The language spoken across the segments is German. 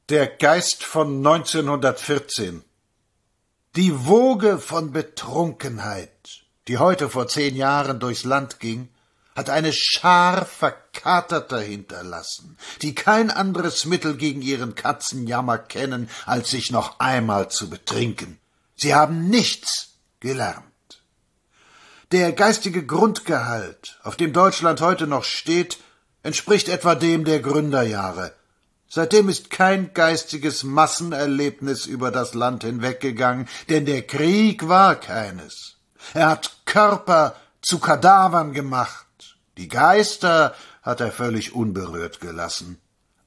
Der Geist von 1914. Die Woge von Betrunkenheit, die heute vor 10 Jahren durchs Land ging, hat eine Schar Verkaterter hinterlassen, die kein anderes Mittel gegen ihren Katzenjammer kennen, als sich noch einmal zu betrinken. Sie haben nichts gelernt. Der geistige Grundgehalt, auf dem Deutschland heute noch steht, entspricht etwa dem der Gründerjahre. Seitdem ist kein geistiges Massenerlebnis über das Land hinweggegangen, denn der Krieg war keines. Er hat Körper zu Kadavern gemacht. Die Geister hat er völlig unberührt gelassen.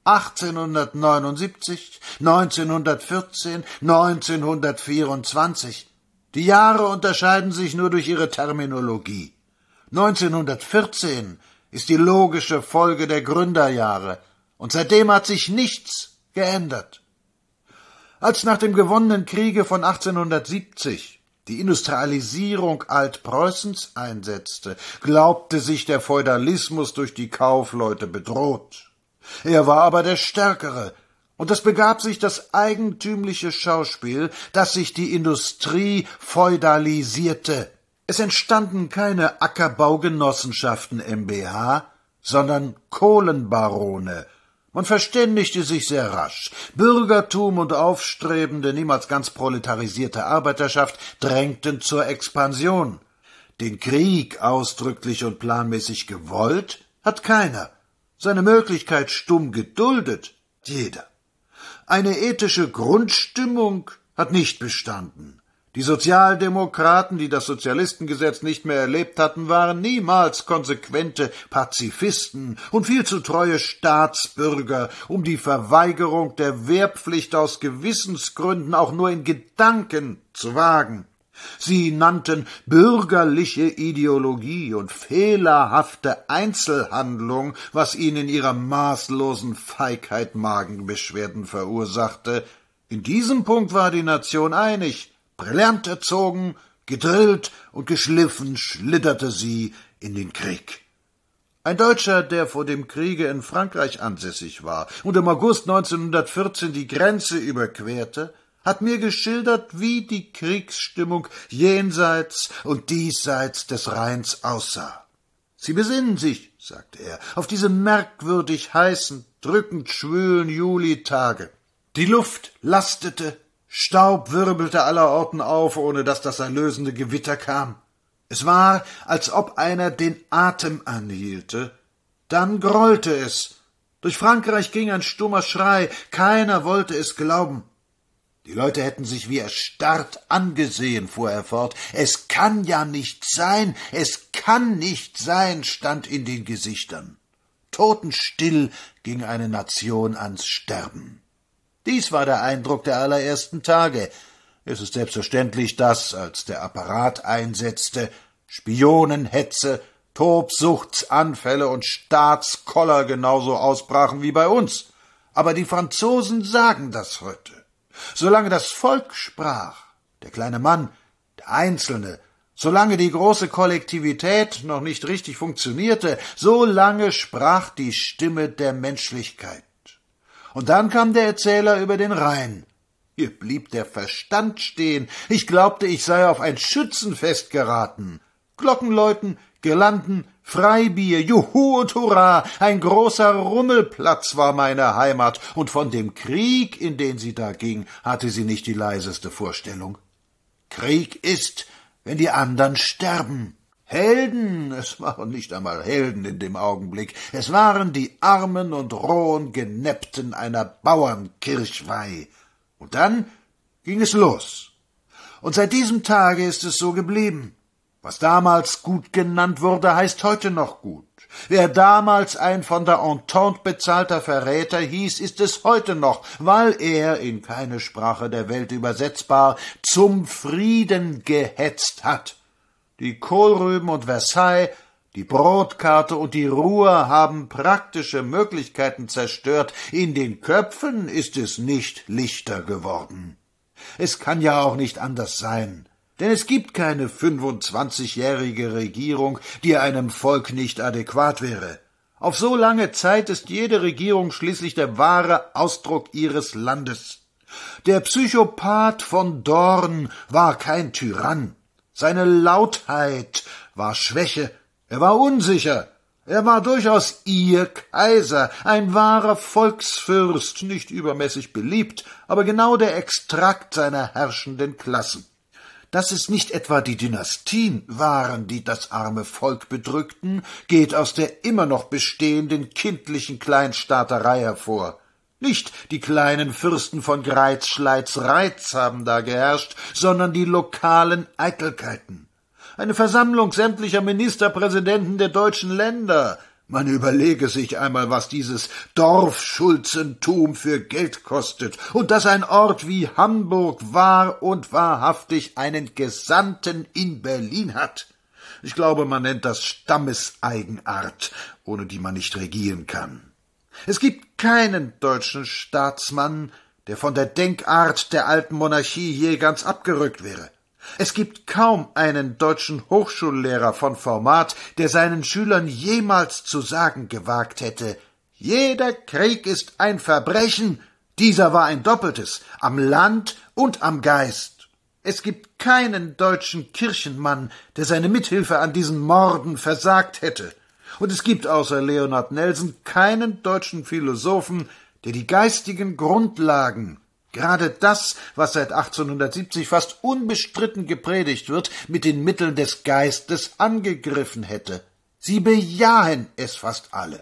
1879, 1914, 1924. Die Jahre unterscheiden sich nur durch ihre Terminologie. 1914 ist die logische Folge der Gründerjahre, und seitdem hat sich nichts geändert. Als nach dem gewonnenen Kriege von 1870 die Industrialisierung Altpreußens einsetzte, glaubte sich der Feudalismus durch die Kaufleute bedroht. Er war aber der Stärkere, und es begab sich das eigentümliche Schauspiel, dass sich die Industrie feudalisierte. Es entstanden keine Ackerbaugenossenschaften mbH, sondern Kohlenbarone. Man verständigte sich sehr rasch. Bürgertum und aufstrebende, niemals ganz proletarisierte Arbeiterschaft drängten zur Expansion. Den Krieg ausdrücklich und planmäßig gewollt hat keiner. Seine Möglichkeit stumm geduldet jeder. Eine ethische Grundstimmung hat nicht bestanden. Die Sozialdemokraten, die das Sozialistengesetz nicht mehr erlebt hatten, waren niemals konsequente Pazifisten und viel zu treue Staatsbürger, um die Verweigerung der Wehrpflicht aus Gewissensgründen auch nur in Gedanken zu wagen. Sie nannten bürgerliche Ideologie und fehlerhafte Einzelhandlung, was ihnen in ihrer maßlosen Feigheit Magenbeschwerden verursachte. In diesem Punkt war die Nation einig. Brillant erzogen, gedrillt und geschliffen schlitterte sie in den Krieg. Ein Deutscher, der vor dem Kriege in Frankreich ansässig war und im August 1914 die Grenze überquerte, hat mir geschildert, wie die Kriegsstimmung jenseits und diesseits des Rheins aussah. »Sie besinnen sich«, sagte er, »auf diese merkwürdig heißen, drückend schwülen Julitage. Die Luft lastete, Staub wirbelte allerorten auf, ohne dass das erlösende Gewitter kam. Es war, als ob einer den Atem anhielte. Dann grollte es. Durch Frankreich ging ein stummer Schrei, keiner wollte es glauben. Die Leute hätten sich wie erstarrt angesehen, fuhr er fort. »Es kann ja nicht sein, es kann nicht sein«, stand in den Gesichtern. Totenstill ging eine Nation ans Sterben. Dies war der Eindruck der allerersten Tage. Es ist selbstverständlich, dass, als der Apparat einsetzte, Spionenhetze, Tobsuchtsanfälle und Staatskoller genauso ausbrachen wie bei uns. Aber die Franzosen sagen das heute. Solange das Volk sprach, der kleine Mann, der Einzelne, solange die große Kollektivität noch nicht richtig funktionierte, so lange sprach die Stimme der Menschlichkeit. Und dann kam der Erzähler über den Rhein. Hier blieb der Verstand stehen. Ich glaubte, ich sei auf ein Schützenfest geraten. Glockenläuten, Girlanden, Freibier, Juhu und Hurra, ein großer Rummelplatz war meine Heimat, und von dem Krieg, in den sie da ging, hatte sie nicht die leiseste Vorstellung. Krieg ist, wenn die andern sterben. Helden, es waren nicht einmal Helden in dem Augenblick, es waren die armen und rohen Genäppten einer Bauernkirchweih. Und dann ging es los. Und seit diesem Tage ist es so geblieben. Was damals gut genannt wurde, heißt heute noch gut. Wer damals ein von der Entente bezahlter Verräter hieß, ist es heute noch, weil er, in keine Sprache der Welt übersetzbar, zum Frieden gehetzt hat. Die Kohlrüben und Versailles, die Brotkarte und die Ruhr haben praktische Möglichkeiten zerstört. In den Köpfen ist es nicht lichter geworden. Es kann ja auch nicht anders sein. Denn es gibt keine 25-jährige Regierung, die einem Volk nicht adäquat wäre. Auf so lange Zeit ist jede Regierung schließlich der wahre Ausdruck ihres Landes. Der Psychopath von Dorn war kein Tyrann. Seine Lautheit war Schwäche. Er war unsicher. Er war durchaus ihr Kaiser, ein wahrer Volksfürst, nicht übermäßig beliebt, aber genau der Extrakt seiner herrschenden Klassen. Dass es nicht etwa die Dynastien waren, die das arme Volk bedrückten, geht aus der immer noch bestehenden kindlichen Kleinstaaterei hervor. Nicht die kleinen Fürsten von Greiz, Schleiz, Reiz haben da geherrscht, sondern die lokalen Eitelkeiten. Eine Versammlung sämtlicher Ministerpräsidenten der deutschen Länder. Man überlege sich einmal, was dieses Dorfschulzentum für Geld kostet, und dass ein Ort wie Hamburg wahr und wahrhaftig einen Gesandten in Berlin hat. Ich glaube, man nennt das Stammeseigenart, ohne die man nicht regieren kann. Es gibt keinen deutschen Staatsmann, der von der Denkart der alten Monarchie je ganz abgerückt wäre. Es gibt kaum einen deutschen Hochschullehrer von Format, der seinen Schülern jemals zu sagen gewagt hätte: Jeder Krieg ist ein Verbrechen, dieser war ein doppeltes, am Land und am Geist. Es gibt keinen deutschen Kirchenmann, der seine Mithilfe an diesen Morden versagt hätte. Und es gibt außer Leonard Nelson keinen deutschen Philosophen, der die geistigen Grundlagen, gerade das, was seit 1870 fast unbestritten gepredigt wird, mit den Mitteln des Geistes angegriffen hätte. Sie bejahen es fast alle.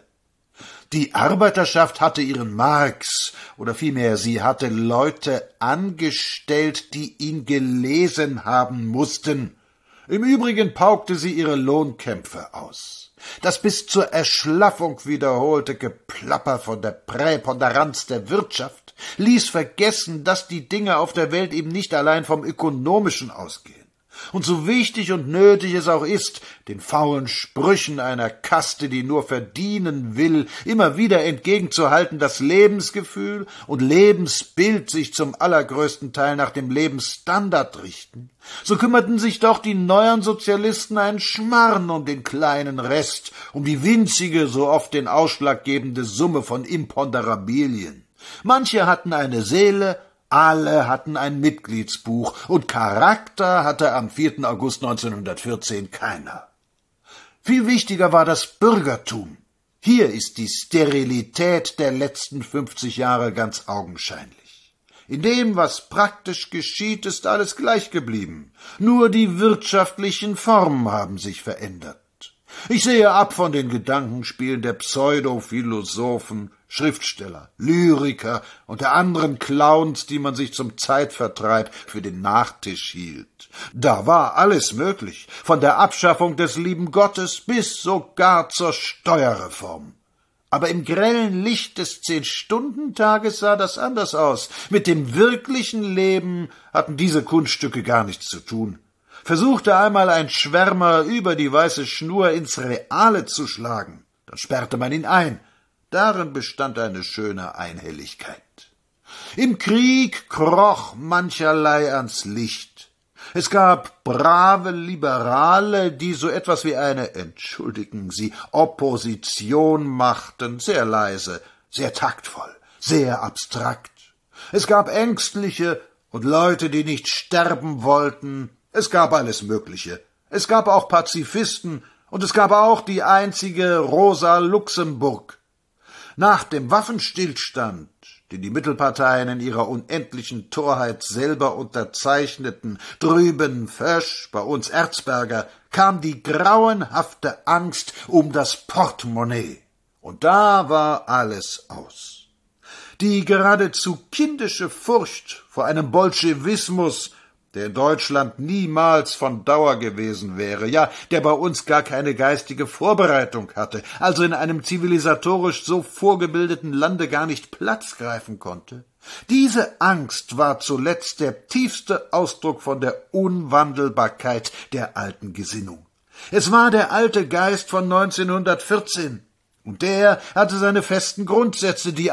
Die Arbeiterschaft hatte ihren Marx, oder vielmehr sie hatte Leute angestellt, die ihn gelesen haben mussten. Im Übrigen paukte sie ihre Lohnkämpfe aus. Das bis zur Erschlaffung wiederholte Geplapper von der Präponderanz der Wirtschaft ließ vergessen, dass die Dinge auf der Welt eben nicht allein vom Ökonomischen ausgehen. Und so wichtig und nötig es auch ist, den faulen Sprüchen einer Kaste, die nur verdienen will, immer wieder entgegenzuhalten, dass Lebensgefühl und Lebensbild sich zum allergrößten Teil nach dem Lebensstandard richten, so kümmerten sich doch die neueren Sozialisten einen Schmarrn um den kleinen Rest, um die winzige, so oft den ausschlaggebende Summe von Imponderabilien. Manche hatten eine Seele, alle hatten ein Mitgliedsbuch, und Charakter hatte am 4. August 1914 keiner. Viel wichtiger war das Bürgertum. Hier ist die Sterilität der letzten 50 Jahre ganz augenscheinlich. In dem, was praktisch geschieht, ist alles gleich geblieben. Nur die wirtschaftlichen Formen haben sich verändert. Ich sehe ab von den Gedankenspielen der Pseudophilosophen, Schriftsteller, Lyriker und der anderen Clowns, die man sich zum Zeitvertreib für den Nachtisch hielt. Da war alles möglich, von der Abschaffung des lieben Gottes bis sogar zur Steuerreform. Aber im grellen Licht des 10-Stunden-Tages sah das anders aus. Mit dem wirklichen Leben hatten diese Kunststücke gar nichts zu tun. Versuchte einmal ein Schwärmer über die weiße Schnur ins Reale zu schlagen, dann sperrte man ihn ein. Darin bestand eine schöne Einhelligkeit. Im Krieg kroch mancherlei ans Licht. Es gab brave Liberale, die so etwas wie eine, entschuldigen Sie, Opposition machten, sehr leise, sehr taktvoll, sehr abstrakt. Es gab Ängstliche und Leute, die nicht sterben wollten. Es gab alles Mögliche. Es gab auch Pazifisten, und es gab auch die einzige Rosa Luxemburg. Nach dem Waffenstillstand, den die Mittelparteien in ihrer unendlichen Torheit selber unterzeichneten, drüben Fösch, bei uns Erzberger, kam die grauenhafte Angst um das Portemonnaie. Und da war alles aus. Die geradezu kindische Furcht vor einem Bolschewismus, der in Deutschland niemals von Dauer gewesen wäre, ja, der bei uns gar keine geistige Vorbereitung hatte, also in einem zivilisatorisch so vorgebildeten Lande gar nicht Platz greifen konnte. Diese Angst war zuletzt der tiefste Ausdruck von der Unwandelbarkeit der alten Gesinnung. Es war der alte Geist von 1914, und der hatte seine festen Grundsätze, die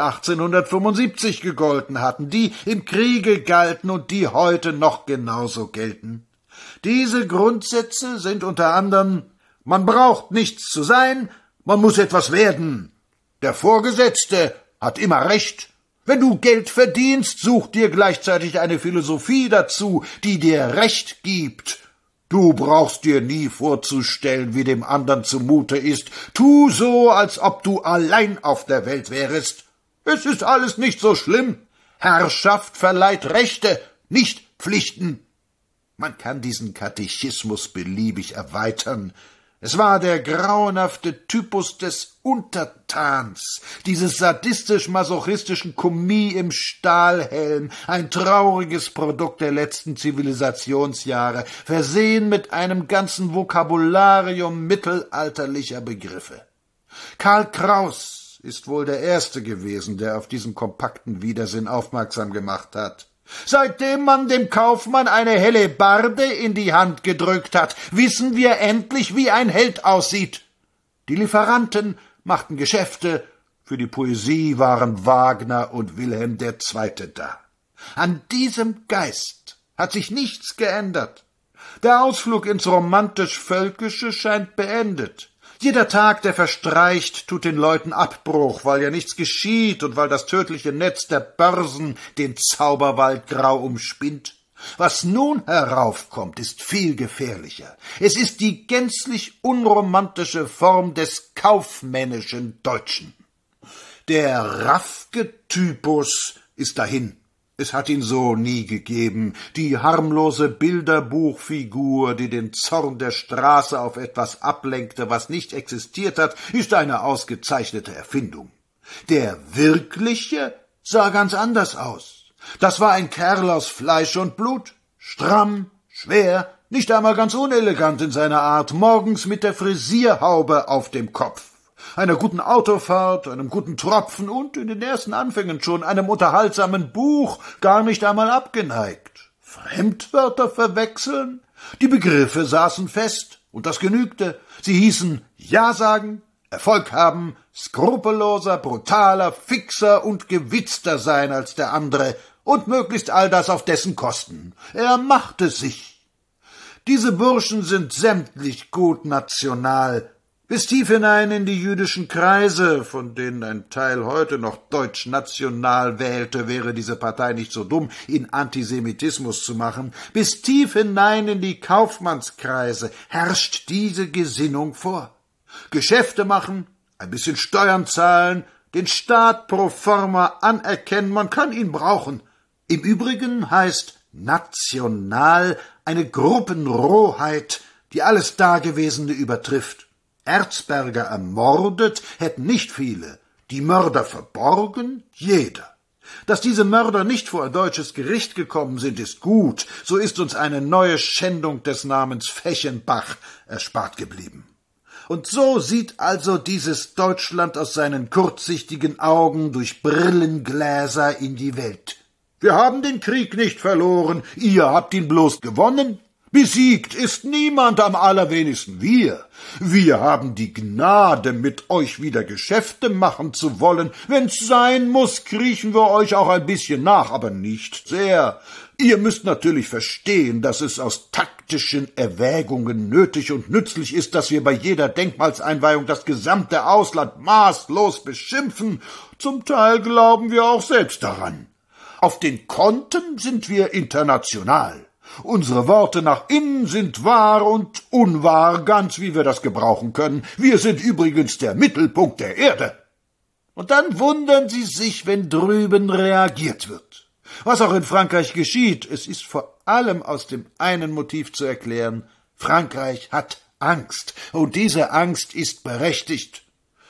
1875 gegolten hatten, die im Kriege galten und die heute noch genauso gelten. Diese Grundsätze sind unter anderem: Man braucht nichts zu sein, Man muss etwas werden. Der Vorgesetzte hat immer recht. Wenn du Geld verdienst, such dir gleichzeitig eine Philosophie dazu, die dir Recht gibt. Du brauchst dir nie vorzustellen, wie dem anderen zumute ist. Tu so, als ob du allein auf der Welt wärest. Es ist alles nicht so schlimm. Herrschaft verleiht Rechte, nicht Pflichten. Man kann diesen Katechismus beliebig erweitern. Es war der grauenhafte Typus des Untertans, dieses sadistisch-masochistischen Kommis im Stahlhelm, ein trauriges Produkt der letzten Zivilisationsjahre, versehen mit einem ganzen Vokabularium mittelalterlicher Begriffe. Karl Kraus ist wohl der Erste gewesen, der auf diesen kompakten Widersinn aufmerksam gemacht hat. Seitdem man dem Kaufmann eine Hellebarde in die Hand gedrückt hat, wissen wir endlich, wie ein Held aussieht. Die Lieferanten machten Geschäfte, für die Poesie waren Wagner und Wilhelm II. Da. An diesem Geist hat sich nichts geändert. Der Ausflug ins Romantisch-Völkische scheint beendet. Jeder Tag, der verstreicht, tut den Leuten Abbruch, weil ja nichts geschieht und weil das tödliche Netz der Börsen den Zauberwald grau umspinnt. Was nun heraufkommt, ist viel gefährlicher. Es ist die gänzlich unromantische Form des kaufmännischen Deutschen. Der Raffke-Typus ist dahin. Es hat ihn so nie gegeben, die harmlose Bilderbuchfigur, die den Zorn der Straße auf etwas ablenkte, was nicht existiert hat, ist eine ausgezeichnete Erfindung. Der Wirkliche sah ganz anders aus. Das war ein Kerl aus Fleisch und Blut, stramm, schwer, nicht einmal ganz unelegant in seiner Art, morgens mit der Frisierhaube auf dem Kopf. Einer guten Autofahrt, einem guten Tropfen und in den ersten Anfängen schon einem unterhaltsamen Buch gar nicht einmal abgeneigt. Fremdwörter verwechseln? Die Begriffe saßen fest, und das genügte. Sie hießen Ja sagen, Erfolg haben, skrupelloser, brutaler, fixer und gewitzter sein als der andere, und möglichst all das auf dessen Kosten. Er machte sich. Diese Burschen sind sämtlich gut national, bis tief hinein in die jüdischen Kreise, von denen ein Teil heute noch deutsch-national wählte, wäre diese Partei nicht so dumm, ihn Antisemitismus zu machen, bis tief hinein in die Kaufmannskreise herrscht diese Gesinnung vor. Geschäfte machen, ein bisschen Steuern zahlen, den Staat pro forma anerkennen, man kann ihn brauchen. Im Übrigen heißt national eine Gruppenrohheit, die alles Dagewesene übertrifft. Erzberger ermordet hätten nicht viele, die Mörder verborgen jeder. Dass diese Mörder nicht vor ein deutsches Gericht gekommen sind, ist gut, so ist uns eine neue Schändung des Namens Fechenbach erspart geblieben. Und so sieht also dieses Deutschland aus seinen kurzsichtigen Augen durch Brillengläser in die Welt. Wir haben den Krieg nicht verloren, ihr habt ihn bloß gewonnen. Besiegt ist niemand, am allerwenigsten wir. Wir haben die Gnade, mit euch wieder Geschäfte machen zu wollen. Wenn's sein muss, kriechen wir euch auch ein bisschen nach, aber nicht sehr. Ihr müsst natürlich verstehen, dass es aus taktischen Erwägungen nötig und nützlich ist, dass wir bei jeder Denkmalseinweihung das gesamte Ausland maßlos beschimpfen. Zum Teil glauben wir auch selbst daran. Auf den Konten sind wir international. Unsere Worte nach innen sind wahr und unwahr, ganz wie wir das gebrauchen können. Wir sind übrigens der Mittelpunkt der Erde. Und dann wundern Sie sich, wenn drüben reagiert wird. Was auch in Frankreich geschieht, es ist vor allem aus dem einen Motiv zu erklären: Frankreich hat Angst, und diese Angst ist berechtigt.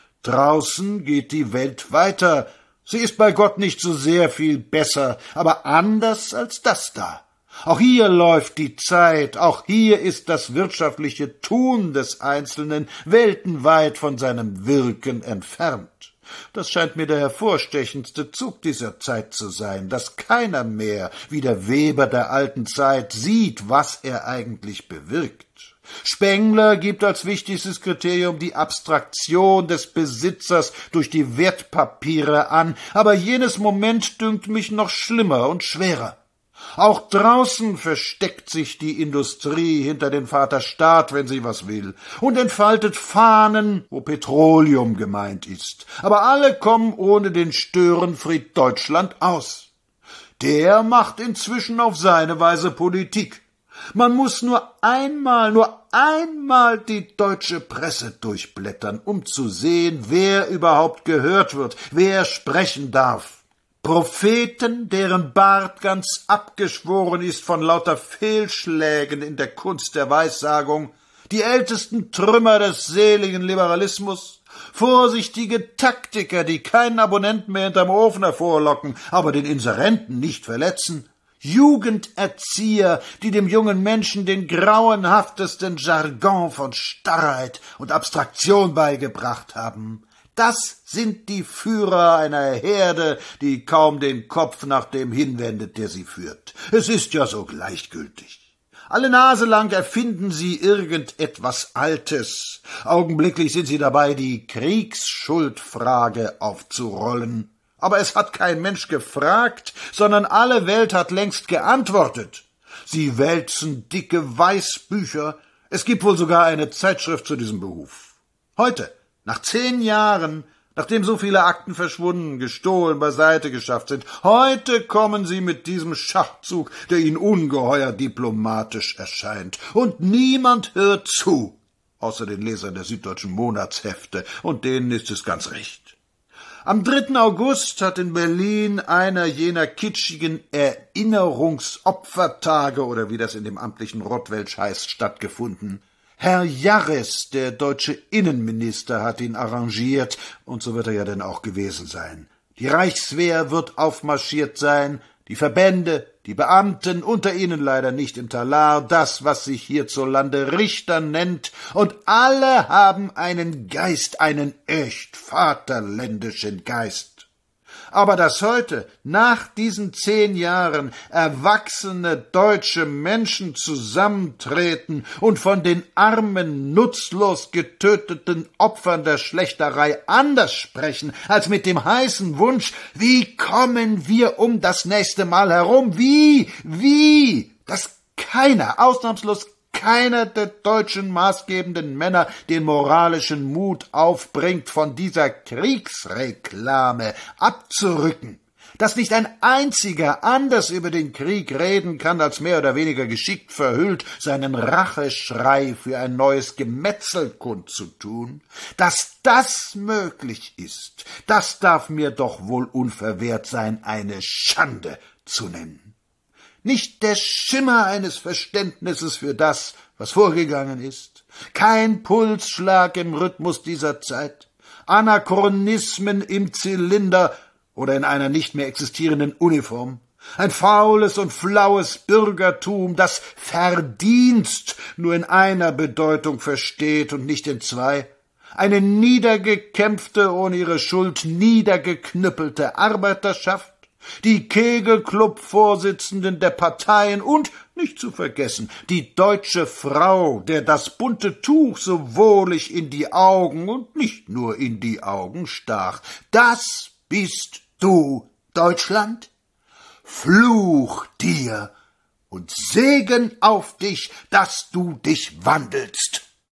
Draußen geht die Welt weiter. Sie ist bei Gott nicht so sehr viel besser, aber anders als das da. Auch hier läuft die Zeit, auch hier ist das wirtschaftliche Tun des Einzelnen weltenweit von seinem Wirken entfernt. Das scheint mir der hervorstechendste Zug dieser Zeit zu sein, dass keiner mehr, wie der Weber der alten Zeit, sieht, was er eigentlich bewirkt. Spengler gibt als wichtigstes Kriterium die Abstraktion des Besitzers durch die Wertpapiere an, aber jenes Moment dünkt mich noch schlimmer und schwerer. Auch draußen versteckt sich die Industrie hinter den Vaterstaat, wenn sie was will, und entfaltet Fahnen, wo Petroleum gemeint ist. Aber alle kommen ohne den Störenfried Deutschland aus. Der macht inzwischen auf seine Weise Politik. Man muss nur einmal die deutsche Presse durchblättern, um zu sehen, wer überhaupt gehört wird, wer sprechen darf. Propheten, deren Bart ganz abgeschworen ist von lauter Fehlschlägen in der Kunst der Weissagung, die ältesten Trümmer des seligen Liberalismus, vorsichtige Taktiker, die keinen Abonnenten mehr hinterm Ofen hervorlocken, aber den Inserenten nicht verletzen, Jugenderzieher, die dem jungen Menschen den grauenhaftesten Jargon von Starrheit und Abstraktion beigebracht haben. Das sind die Führer einer Herde, die kaum den Kopf nach dem hinwendet, der sie führt. Es ist ja so gleichgültig. Alle Nase lang erfinden sie irgendetwas Altes. Augenblicklich sind sie dabei, die Kriegsschuldfrage aufzurollen. Aber es hat kein Mensch gefragt, sondern alle Welt hat längst geantwortet. Sie wälzen dicke Weißbücher. Es gibt wohl sogar eine Zeitschrift zu diesem Behuf. Heute, nach 10 Jahren, nachdem so viele Akten verschwunden, gestohlen, beiseite geschafft sind, heute kommen sie mit diesem Schachzug, der ihnen ungeheuer diplomatisch erscheint. Und niemand hört zu, außer den Lesern der Süddeutschen Monatshefte, und denen ist es ganz recht. Am 3. August hat in Berlin einer jener kitschigen Erinnerungsopfertage, oder wie das in dem amtlichen Rottwelsch heißt, stattgefunden. Herr Jarres, der deutsche Innenminister, hat ihn arrangiert, und so wird er ja denn auch gewesen sein. Die Reichswehr wird aufmarschiert sein, die Verbände, die Beamten, unter ihnen leider nicht im Talar, das, was sich hierzulande Richter nennt, und alle haben einen Geist, einen echt vaterländischen Geist. Aber dass heute, nach diesen 10 Jahren, erwachsene deutsche Menschen zusammentreten und von den armen, nutzlos getöteten Opfern der Schlächterei anders sprechen, als mit dem heißen Wunsch, wie kommen wir um das nächste Mal herum? Wie? Dass keiner, ausnahmslos keiner der deutschen maßgebenden Männer den moralischen Mut aufbringt, von dieser Kriegsreklame abzurücken, dass nicht ein einziger anders über den Krieg reden kann, als mehr oder weniger geschickt verhüllt seinen Racheschrei für ein neues Gemetzel kundzutun, dass das möglich ist, das darf mir doch wohl unverwehrt sein, eine Schande zu nennen. Nicht der Schimmer eines Verständnisses für das, was vorgegangen ist, kein Pulsschlag im Rhythmus dieser Zeit, Anachronismen im Zylinder oder in einer nicht mehr existierenden Uniform, ein faules und flaues Bürgertum, das Verdienst nur in einer Bedeutung versteht und nicht in 2, eine niedergekämpfte, ohne ihre Schuld niedergeknüppelte Arbeiterschaft, die Kegelclub-Vorsitzenden der Parteien und, nicht zu vergessen, die deutsche Frau, der das bunte Tuch so wohlig in die Augen und nicht nur in die Augen stach. Das bist du, Deutschland? Fluch dir und Segen auf dich, dass du dich wandelst.